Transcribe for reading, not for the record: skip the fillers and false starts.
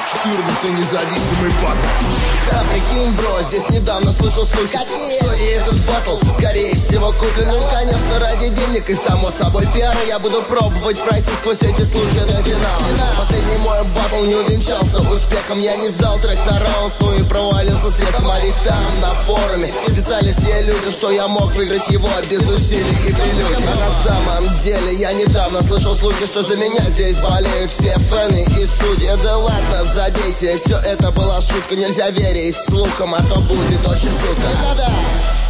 14-й независимый батл. Да, прикинь, бро, здесь недавно слышал слухи, что и этот батл, скорее всего, куплен. Ну, конечно, ради денег и, само собой, пиара я буду пробовать пройти сквозь эти слухи до финала. Последний мой батл не увенчался успехом. Я не сдал трек на раунд, ну и провалился средством. А ведь там, на форуме, писали все люди, что я мог выиграть его без усилий и прелюдий. А на самом деле я недавно слышал слухи, что за меня здесь болеют все фэны и судьи. Да ладно, забейте, все это была шутка. Нельзя верить слухам, а то будет очень жутко. Да-да.